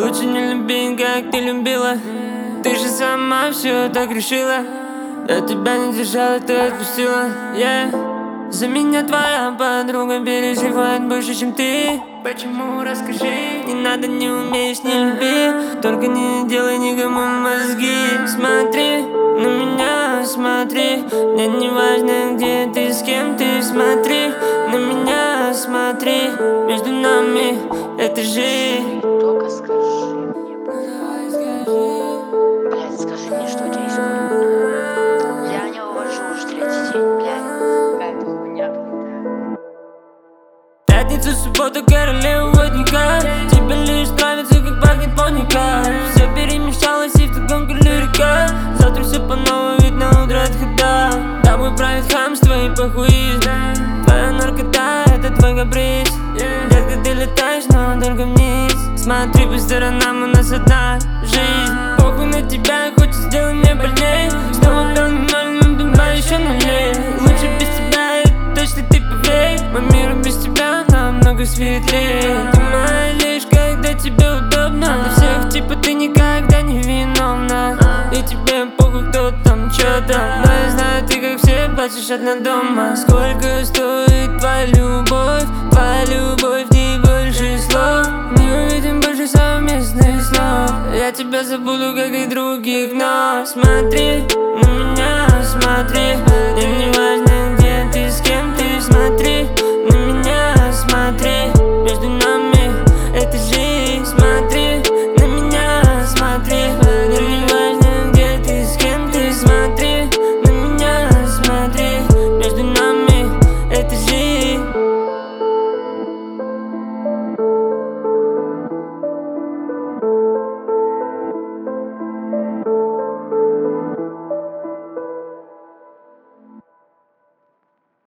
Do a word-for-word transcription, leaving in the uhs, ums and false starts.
Лучше не люби, как ты любила. Ты же сама все так решила. Я тебя не держала, ты отпустила, yeah. За меня твоя подруга переживает больше, чем ты. Почему, расскажи. Не надо, не умеешь, не люби. Только не делай никому мозги. Смотри на меня, смотри. Мне не важно, где ты, с кем ты. Смотри на меня, смотри. Между нами это жизнь. Только скажи мне, блядь, скажи мне, что у тебя есть кот. Я не увожу уже третий день, блядь. Какая-то хуйня какая-то. Пятница, суббота, королева водника. Тебе лишь нравится, как пахнет поника. Все перемешалось и в таком коле река. Завтра все по новой, ведь на утро отхода. Тобой правит хамство и похуизм. Твоя наркота, это твой каприз. Детка, ты летаешь, но только вниз. Смотри по сторонам, у нас одна жизнь. Похуй на тебя, хочешь сделай мне больней. Снова пел ноль, но дома еще налей. Лучше без тебя, это точно ты поверь. Мой мир без тебя намного светлее. Ты моя лишь, когда тебе удобно. Для всех типа ты никогда не виновна. И тебе похуй, кто там, чё там. Но я знаю, ты как все плачешь одна дома. Сколько стоит твоя любовь? Твоя любовь, не больше слов. Мы увидим больше совместных снов. Я тебя забуду, как и других, но смотри на меня, смотри. Мне не важно, где ты, с кем ты. Смотри на меня, смотри.